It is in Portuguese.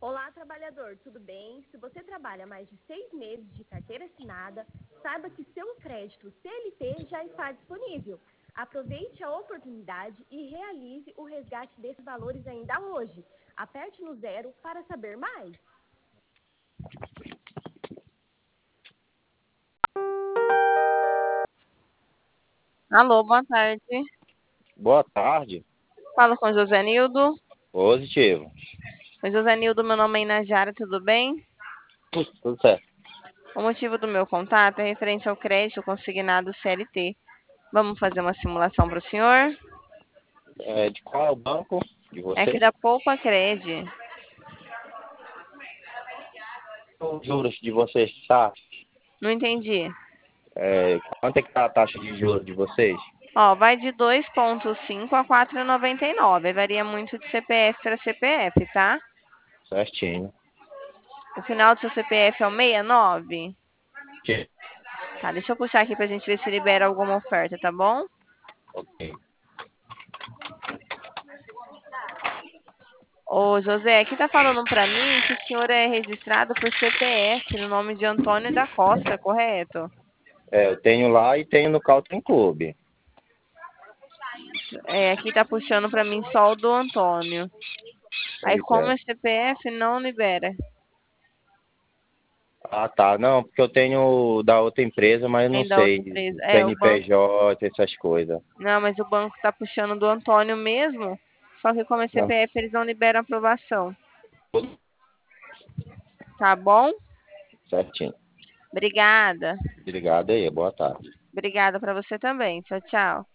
Olá, trabalhador, tudo bem? Se você trabalha mais de 6 meses de carteira assinada, saiba que seu crédito CLT já está disponível. Aproveite a oportunidade e realize o resgate desses valores ainda hoje. Aperte no 0 para saber mais. Alô, boa tarde. Boa tarde. Falo com José Nildo. Positivo. Oi, José Nildo, meu nome é Inajara, tudo bem? Tudo certo. O motivo do meu contato é referente ao crédito consignado CLT. Vamos fazer uma simulação para o senhor? De qual é o banco de É aqui vocês? da Poupa Cred. Os juros de vocês, tá? Não entendi. Quanto é que tá a taxa de juros de vocês? Ó, vai de 2,5 a 4,99. Varia muito de CPF para CPF, tá? Certinho. O final do seu CPF é o 69? Que- Tá, deixa eu puxar aqui pra gente ver se libera alguma oferta, tá bom? Ok. Ô, José, aqui tá falando pra mim que o senhor é registrado por CPF no nome de Antônio da Costa, correto? Eu tenho lá e tenho no Caltrim Clube. É, aqui tá puxando pra mim só o do Antônio. Aí, Pois como é. é CPF, não libera. Ah, tá. Não, porque eu tenho da outra empresa, mas eu não Nem da outra sei. empresa. É, o banco. CNPJ, essas coisas. Não, mas o banco tá puxando do Antônio mesmo. Só que como é Não. CPF, eles não liberam aprovação. Tá bom? Certinho. Obrigada. Obrigado aí. Boa tarde. Obrigada pra você também. Tchau, tchau.